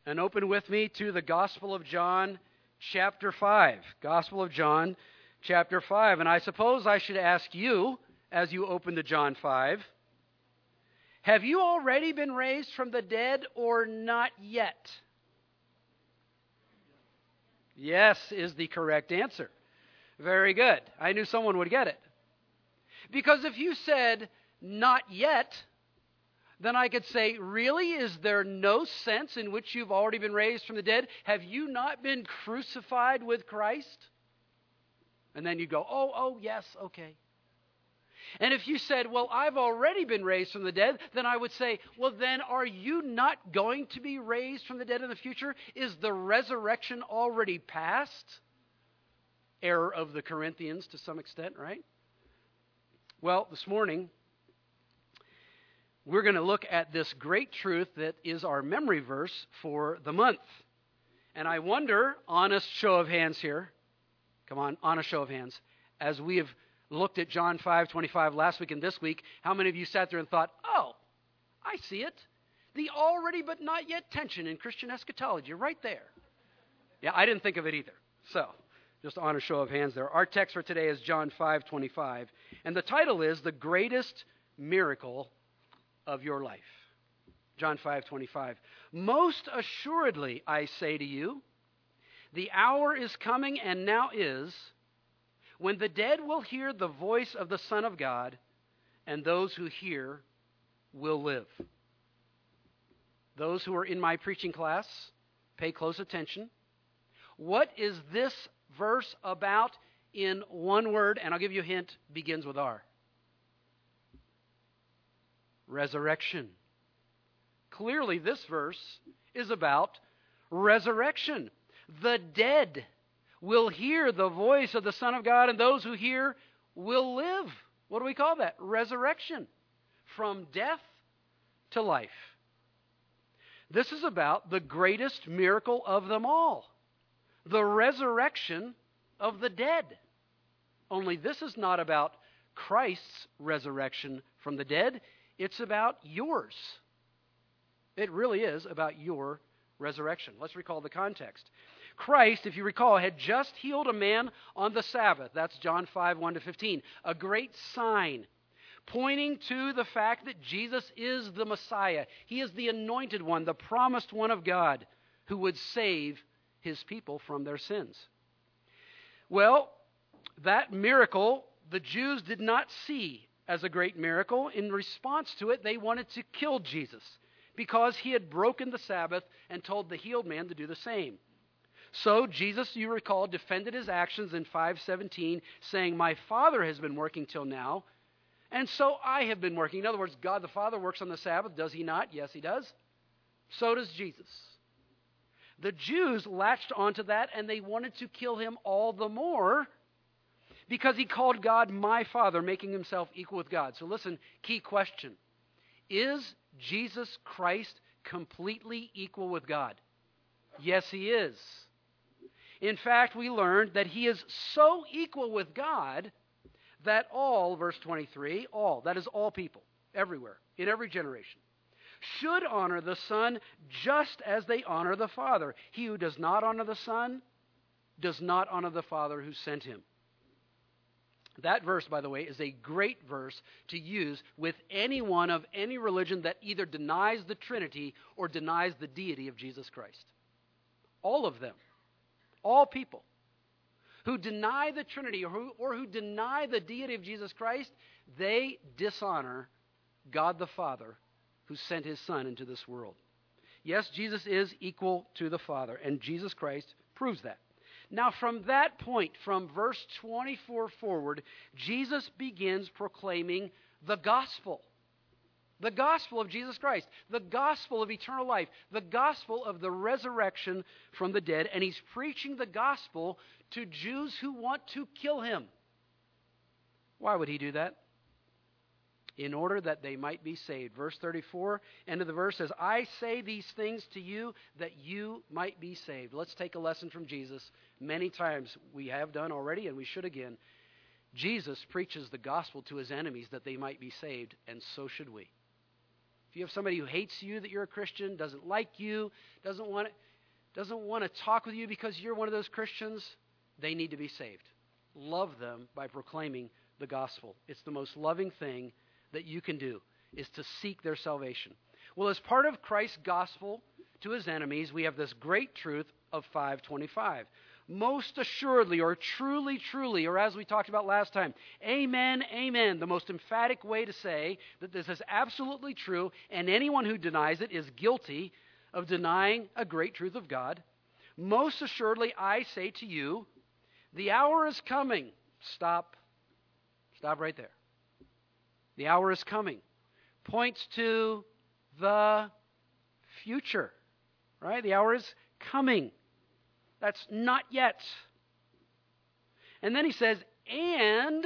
And open with me to the Gospel of John, chapter 5. Gospel of John, chapter 5. And I suppose I should ask you, as you open to John 5, have you already been raised from the dead or not yet? Yes is the correct answer. Very good. I knew someone would get it. Because if you said, not yet, then I could say, really? Is there no sense in which you've already been raised from the dead? Have you not been crucified with Christ? And then you go, oh, yes, okay. And if you said, well, I've already been raised from the dead, then I would say, well, then are you not going to be raised from the dead in the future? Is the resurrection already past? Error of the Corinthians to some extent, right? Well, this morning, we're going to look at this great truth that is our memory verse for the month. And I wonder, honest show of hands here, come on, honest show of hands, as we have looked at John 5:25 last week and this week, how many of you sat there and thought, oh, I see it. The already but not yet tension in Christian eschatology, right there. Yeah, I didn't think of it either. So, just honest show of hands there. Our text for today is John 5:25, and the title is The Greatest Miracle of Your Life. John 5:25. Most assuredly, I say to you, the hour is coming and now is, when the dead will hear the voice of the Son of God, and those who hear will live. Those who are in my preaching class, pay close attention. What is this verse about in one word? And I'll give you a hint, begins with R. Resurrection. Clearly, this verse is about resurrection. The dead will hear the voice of the Son of God, and those who hear will live. What do we call that? Resurrection. From death to life. This is about the greatest miracle of them all. The resurrection of the dead. Only this is not about Christ's resurrection from the dead. It's about yours. It really is about your resurrection. Let's recall the context. Christ, if you recall, had just healed a man on the Sabbath. That's John 5:1-15. A great sign pointing to the fact that Jesus is the Messiah. He is the anointed one, the promised one of God, who would save his people from their sins. Well, that miracle the Jews did not see as a great miracle. In response to it, they wanted to kill Jesus because he had broken the Sabbath and told the healed man to do the same. So Jesus, you recall, defended his actions in 5:17, saying, my Father has been working till now, and so I have been working. In other words, God the Father works on the Sabbath, does he not? Yes, he does. So does Jesus. The Jews latched onto that, and they wanted to kill him all the more because he called God my Father, making himself equal with God. So listen, key question. Is Jesus Christ completely equal with God? Yes, he is. In fact, we learned that he is so equal with God that all, verse 23, all, that is all people, everywhere, in every generation, should honor the Son just as they honor the Father. He who does not honor the Son does not honor the Father who sent him. That verse, by the way, is a great verse to use with anyone of any religion that either denies the Trinity or denies the deity of Jesus Christ. All of them, all people who deny the Trinity or who deny the deity of Jesus Christ, they dishonor God the Father who sent his Son into this world. Yes, Jesus is equal to the Father, and Jesus Christ proves that. Now, from that point, from verse 24 forward, Jesus begins proclaiming the gospel. The gospel of Jesus Christ. The gospel of eternal life. The gospel of the resurrection from the dead. And he's preaching the gospel to Jews who want to kill him. Why would he do that? In order that they might be saved. Verse 34, end of the verse says, I say these things to you that you might be saved. Let's take a lesson from Jesus. Many times we have done already, and we should again. Jesus preaches the gospel to his enemies that they might be saved, and so should we. If you have somebody who hates you that you're a Christian, doesn't like you, doesn't want to talk with you because you're one of those Christians, they need to be saved. Love them by proclaiming the gospel. It's the most loving thing that you can do, is to seek their salvation. Well, as part of Christ's gospel to his enemies, we have this great truth of 5:25. Most assuredly, or truly, truly, or as we talked about last time, amen, amen. The most emphatic way to say that this is absolutely true, and anyone who denies it is guilty of denying a great truth of God. Most assuredly, I say to you, the hour is coming. Stop right there. The hour is coming. Points to the future, right? The hour is coming. That's not yet. And then he says, and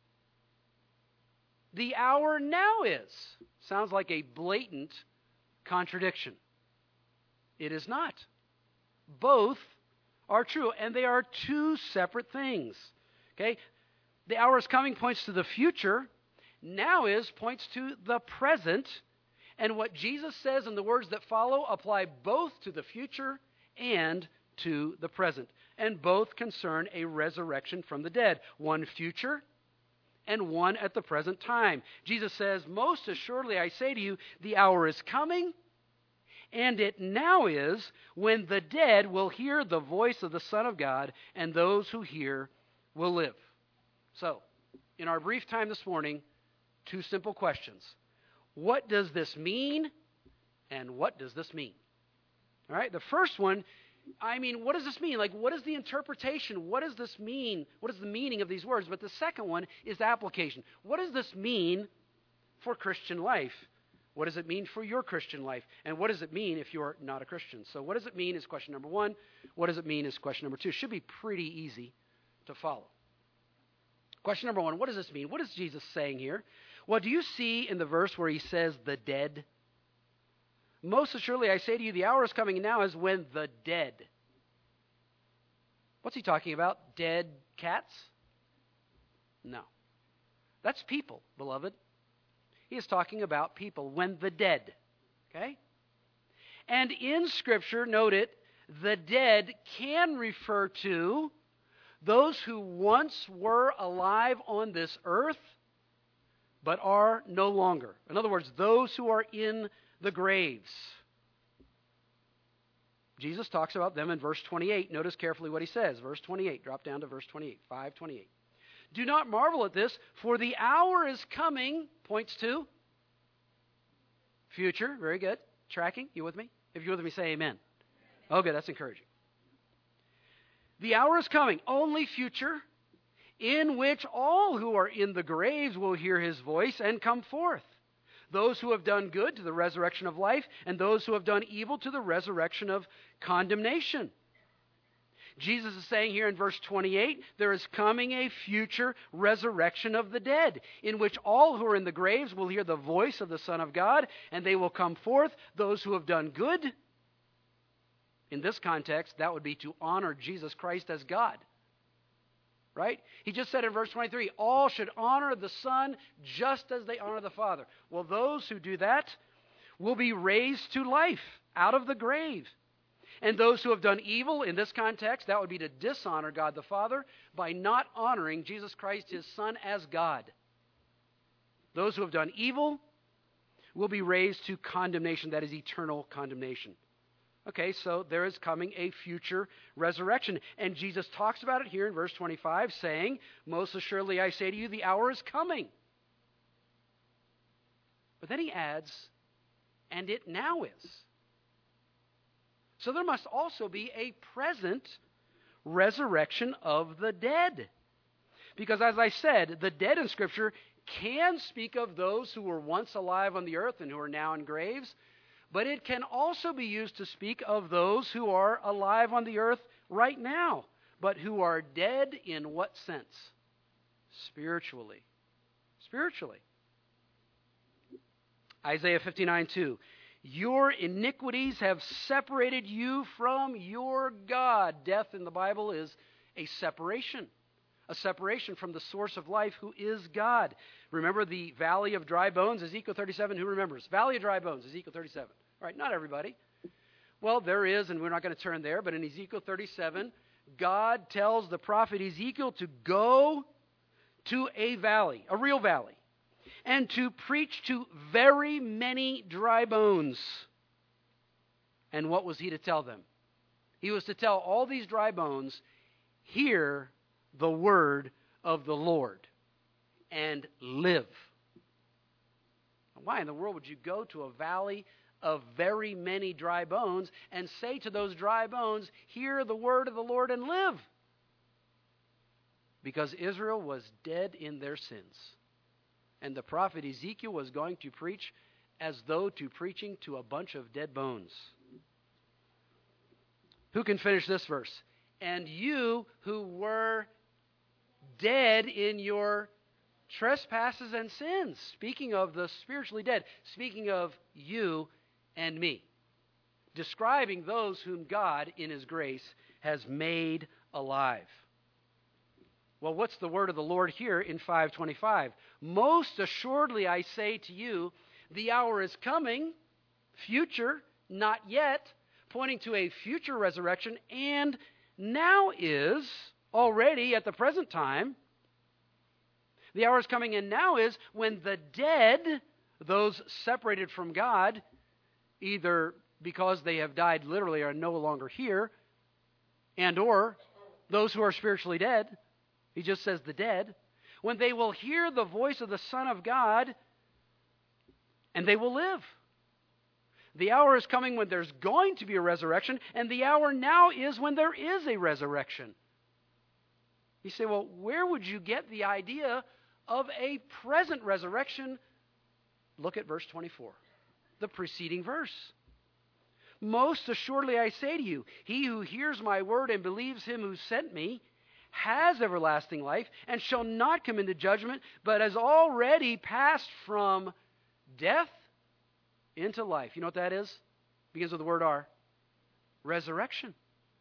the hour now is. Sounds like a blatant contradiction. It is not. Both are true, and they are two separate things. Okay? The hour is coming points to the future. Now is points to the present. And what Jesus says in the words that follow apply both to the future and to the present. And both concern a resurrection from the dead. One future and one at the present time. Jesus says, most assuredly I say to you, the hour is coming, and it now is, when the dead will hear the voice of the Son of God, and those who hear will live. So, in our brief time this morning, two simple questions. What does this mean? And what does this mean? All right, the first one, what does this mean? Like, what is the interpretation? What does this mean? What is the meaning of these words? But the second one is application. What does this mean for Christian life? What does it mean for your Christian life? And what does it mean if you're not a Christian? So what does it mean is question number one. What does it mean is question number two. Should be pretty easy to follow. Question number one, what does this mean? What is Jesus saying here? Well, do you see in the verse where he says the dead? Most assuredly I say to you, the hour is coming now is when the dead. What's he talking about? Dead cats? No. That's people, beloved. He is talking about people, when the dead. Okay? And in Scripture, note it, the dead can refer to those who once were alive on this earth, but are no longer. In other words, those who are in the graves. Jesus talks about them in verse 28. Notice carefully what he says. Verse 28. Drop down to verse 28. 5:28. Do not marvel at this, for the hour is coming, points to future. Very good. Tracking? You with me? If you're with me, say amen. Okay, that's encouraging. The hour is coming, only future, in which all who are in the graves will hear his voice and come forth. Those who have done good to the resurrection of life, and those who have done evil to the resurrection of condemnation. Jesus is saying here in verse 28, there is coming a future resurrection of the dead, in which all who are in the graves will hear the voice of the Son of God, and they will come forth, those who have done good. In this context, that would be to honor Jesus Christ as God. Right? He just said in verse 23, all should honor the Son just as they honor the Father. Well, those who do that will be raised to life out of the grave. And those who have done evil, in this context, that would be to dishonor God the Father by not honoring Jesus Christ, his Son, as God. Those who have done evil will be raised to condemnation, that is eternal condemnation. Okay, so there is coming a future resurrection. And Jesus talks about it here in verse 25, saying, most assuredly I say to you, the hour is coming. But then he adds, and it now is. So there must also be a present resurrection of the dead. Because as I said, the dead in Scripture can speak of those who were once alive on the earth and who are now in graves, but it can also be used to speak of those who are alive on the earth right now, but who are dead in what sense? Spiritually. Spiritually. Isaiah 59:2. Your iniquities have separated you from your God. Death in the Bible is a separation, a separation from the source of life, who is God. Remember the valley of dry bones, Ezekiel 37? Who remembers? Valley of dry bones, Ezekiel 37. All right, not everybody. Well, there is, and we're not going to turn there, but in Ezekiel 37, God tells the prophet Ezekiel to go to a valley, a real valley, and to preach to very many dry bones. And what was he to tell them? He was to tell all these dry bones, hear the word of the Lord and live. Why in the world would you go to a valley of very many dry bones and say to those dry bones, hear the word of the Lord and live? Because Israel was dead in their sins. And the prophet Ezekiel was going to preach as though to preaching to a bunch of dead bones. Who can finish this verse? And you who were dead in your trespasses and sins. Speaking of the spiritually dead. Speaking of you and me. Describing those whom God, in His grace, has made alive. Well, what's the word of the Lord here in 5:25? Most assuredly I say to you, the hour is coming, future, not yet, pointing to a future resurrection, and now is, already at the present time, the hour is coming and now is when the dead, those separated from God, either because they have died literally are no longer here, and or those who are spiritually dead, he just says the dead, when they will hear the voice of the Son of God, and they will live. The hour is coming when there's going to be a resurrection, and the hour now is when there is a resurrection. You say, well, where would you get the idea of a present resurrection? Look at verse 24, the preceding verse. Most assuredly I say to you, he who hears my word and believes him who sent me has everlasting life and shall not come into judgment, but has already passed from death into life. You know what that is? Begins with the word R. Resurrection.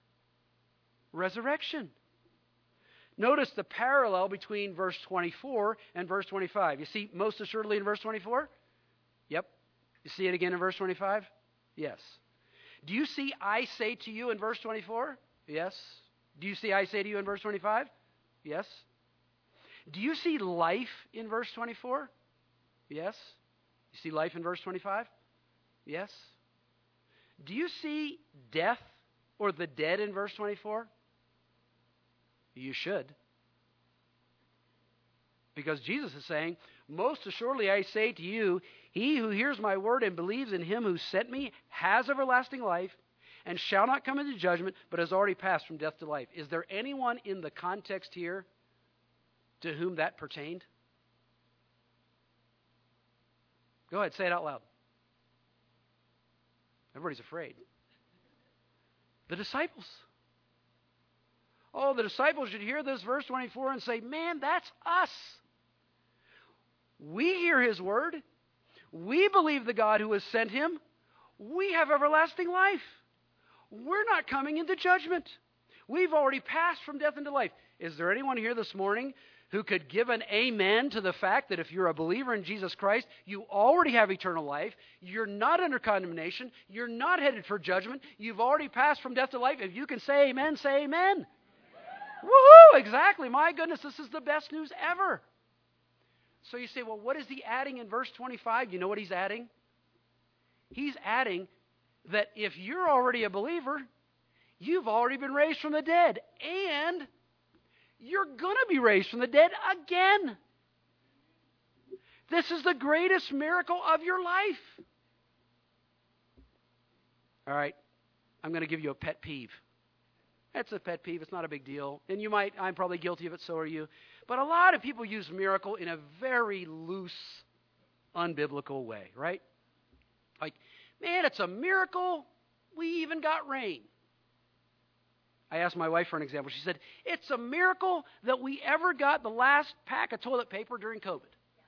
Resurrection. Notice the parallel between verse 24 and verse 25. You see most assuredly in verse 24? Yep. You see it again in verse 25? Yes. Do you see I say to you in verse 24? Yes. Do you see I say to you in verse 25? Yes. Do you see life in verse 24? Yes. You see life in verse 25? Yes. Do you see death or the dead in verse 24? You should. Because Jesus is saying, most assuredly I say to you, he who hears my word and believes in him who sent me has everlasting life and shall not come into judgment, but has already passed from death to life. Is there anyone in the context here to whom that pertained? Go ahead, say it out loud. Everybody's afraid. The disciples. Oh, the disciples should hear this verse 24 and say, man, that's us. We hear his word. We believe the God who has sent him. We have everlasting life. We're not coming into judgment. We've already passed from death into life. Is there anyone here this morning who could give an amen to the fact that if you're a believer in Jesus Christ, you already have eternal life, you're not under condemnation, you're not headed for judgment, you've already passed from death to life? If you can say amen, say amen. Woohoo! Exactly. My goodness, this is the best news ever. So you say, well, what is he adding in verse 25? You know what he's adding? He's adding that if you're already a believer, you've already been raised from the dead, and you're going to be raised from the dead again. This is the greatest miracle of your life. All right, I'm going to give you a pet peeve. That's a pet peeve. It's not a big deal. And I'm probably guilty of it, so are you. But a lot of people use miracle in a very loose, unbiblical way, right? Like, man, it's a miracle we even got rain. I asked my wife for an example. She said, it's a miracle that we ever got the last pack of toilet paper during COVID.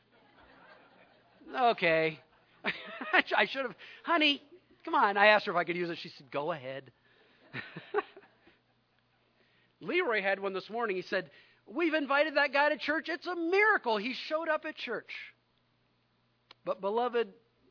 Okay. I should have. Honey, come on. I asked her if I could use it. She said, go ahead. Leroy had one this morning. He said, We've invited that guy to church. It's a miracle. He showed up at church. But beloved,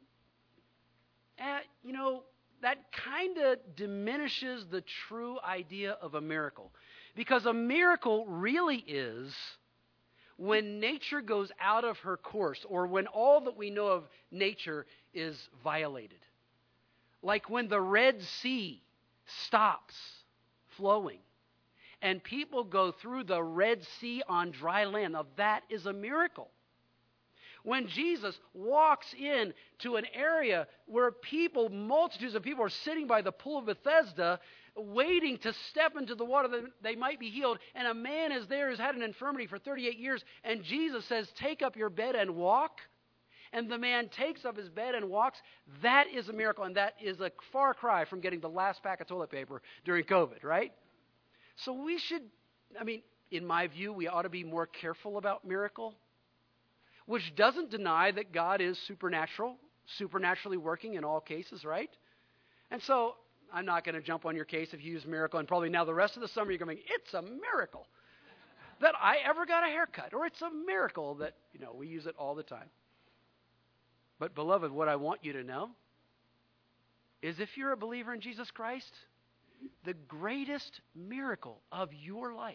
that kind of diminishes the true idea of a miracle. Because a miracle really is when nature goes out of her course, or when all that we know of nature is violated. Like when the Red Sea stops flowing and people go through the Red Sea on dry land. Now that is a miracle. When Jesus walks in to an area where multitudes of people are sitting by the pool of Bethesda, waiting to step into the water that they might be healed, and a man is there who's had an infirmity for 38 years, and Jesus says, take up your bed and walk, and the man takes up his bed and walks, that is a miracle, and that is a far cry from getting the last pack of toilet paper during COVID, right? So we should, in my view, we ought to be more careful about miracle, which doesn't deny that God is supernaturally working in all cases, right? And so I'm not going to jump on your case if you use miracle, and probably now the rest of the summer you're going, it's a miracle that I ever got a haircut, or it's a miracle that, we use it all the time. But beloved, what I want you to know is if you're a believer in Jesus Christ, the greatest miracle of your life,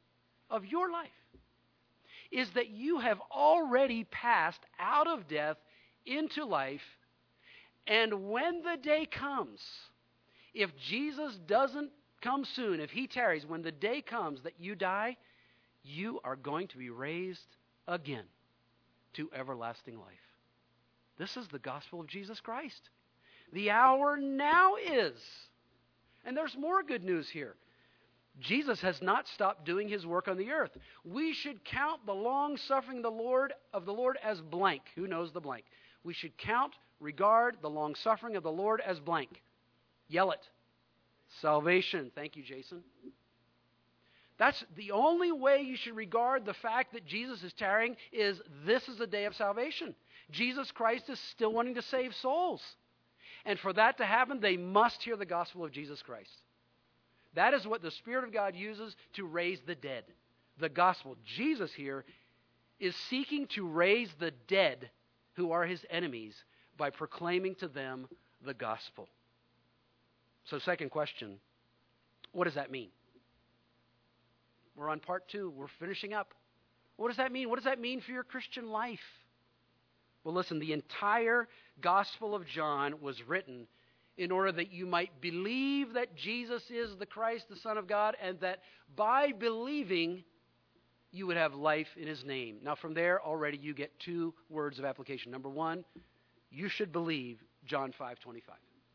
is that you have already passed out of death into life, and when the day comes, if Jesus doesn't come soon, if he tarries, when the day comes that you die, you are going to be raised again to everlasting life. This is the gospel of Jesus Christ. The hour now is. And there's more good news here. Jesus has not stopped doing his work on the earth. We should count the long-suffering of the Lord as blank. Who knows the blank? We should regard the long-suffering of the Lord as blank. Yell it. Salvation. Thank you, Jason. That's the only way you should regard the fact that Jesus is tarrying is this is a day of salvation. Jesus Christ is still wanting to save souls. And for that to happen, they must hear the gospel of Jesus Christ. That is what the Spirit of God uses to raise the dead. The gospel. Jesus here is seeking to raise the dead who are his enemies by proclaiming to them the gospel. So second question, what does that mean? We're on part 2. We're finishing up. What does that mean? What does that mean for your Christian life? Well, listen, the entire Gospel of John was written in order that you might believe that Jesus is the Christ, the Son of God, and that by believing, you would have life in his name. Now, from there, already you get 2 words of application. Number 1, you should believe John 5:25.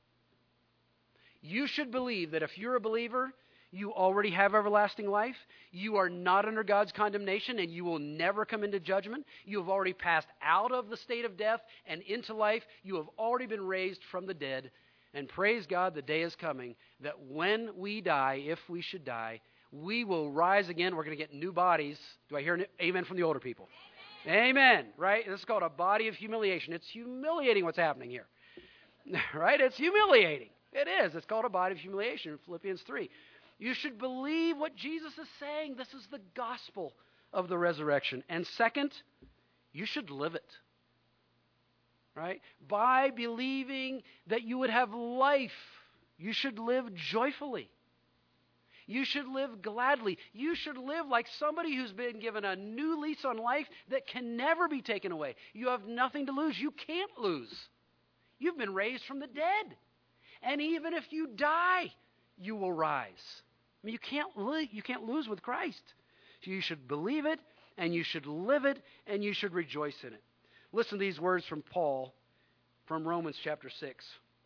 You should believe that if you're a believer, you already have everlasting life. You are not under God's condemnation, and you will never come into judgment. You have already passed out of the state of death and into life. You have already been raised from the dead. And praise God, the day is coming that when we die, if we should die, we will rise again. We're going to get new bodies. Do I hear an amen from the older people? Amen. Right? This is called a body of humiliation. It's humiliating what's happening here. Right? It's humiliating. It is. It's called a body of humiliation in Philippians 3. You should believe what Jesus is saying. This is the gospel of the resurrection. And second, you should live it. Right? By believing that you would have life, you should live joyfully. You should live gladly. You should live like somebody who's been given a new lease on life that can never be taken away. You have nothing to lose. You can't lose. You've been raised from the dead. And even if you die, you will rise. You can't lose with Christ. So you should believe it, and you should live it, and you should rejoice in it. Listen to these words from Paul from Romans chapter 6.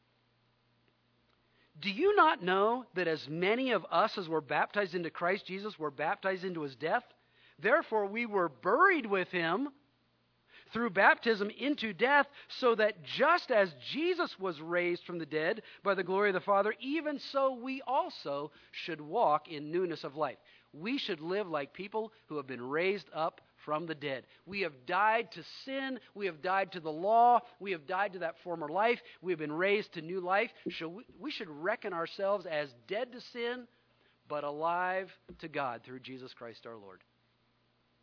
Do you not know that as many of us as were baptized into Christ Jesus were baptized into his death? Therefore we were buried with him through baptism into death, so that just as Jesus was raised from the dead by the glory of the Father, even so we also should walk in newness of life. We should live like people who have been raised up from the dead. We have died to sin. We have died to the law. We have died to that former life. We have been raised to new life. We should reckon ourselves as dead to sin, but alive to God through Jesus Christ our Lord.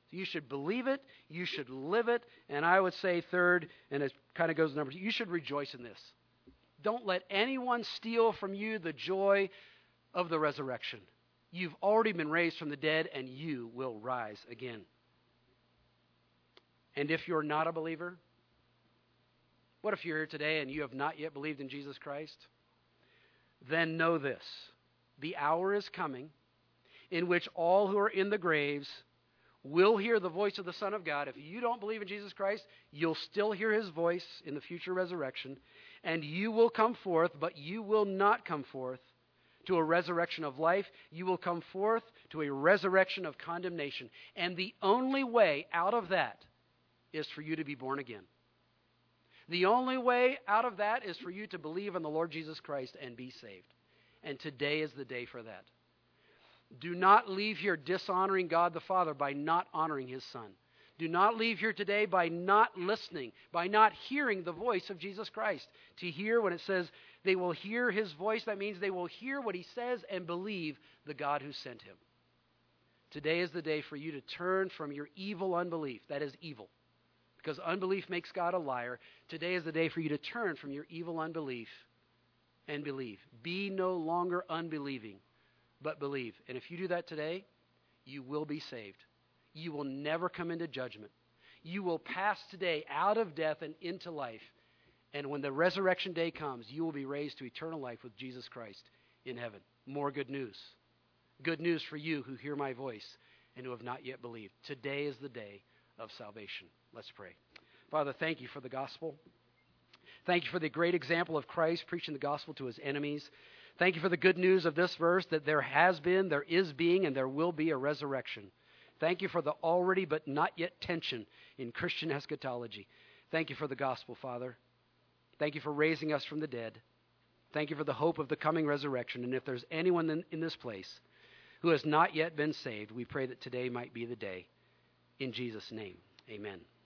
So you should believe it, you should live it, and I would say third, and it kind of goes to number 2, you should rejoice in this. Don't let anyone steal from you the joy of the resurrection. You've already been raised from the dead, and you will rise again. And if you're not a believer, what if you're here today and you have not yet believed in Jesus Christ? Then know this: the hour is coming in which all who are in the graves will hear the voice of the Son of God. If you don't believe in Jesus Christ, you'll still hear his voice in the future resurrection, and you will come forth, but you will not come forth to a resurrection of life. You will come forth to a resurrection of condemnation. And the only way out of that is for you to be born again. The only way out of that is for you to believe in the Lord Jesus Christ and be saved. And today is the day for that. Do not leave here dishonoring God the Father by not honoring his Son. Do not leave here today by not listening, by not hearing the voice of Jesus Christ. To hear, when it says they will hear his voice, that means they will hear what he says and believe the God who sent him. Today is the day for you to turn from your evil unbelief. That is evil, because unbelief makes God a liar. Today is the day for you to turn from your evil unbelief and believe. Be no longer unbelieving, but believe. And if you do that today, you will be saved. You will never come into judgment. You will pass today out of death and into life. And when the resurrection day comes, you will be raised to eternal life with Jesus Christ in heaven. More good news. Good news for you who hear my voice and who have not yet believed. Today is the day of salvation. Let's pray. Father, thank you for the gospel. Thank you for the great example of Christ preaching the gospel to his enemies. Thank you for the good news of this verse, that there has been, there is being, and there will be a resurrection. Thank you for the already but not yet tension in Christian eschatology. Thank you for the gospel, Father. Thank you for raising us from the dead. Thank you for the hope of the coming resurrection. And if there's anyone in this place who has not yet been saved, we pray that today might be the day. In Jesus' name, amen.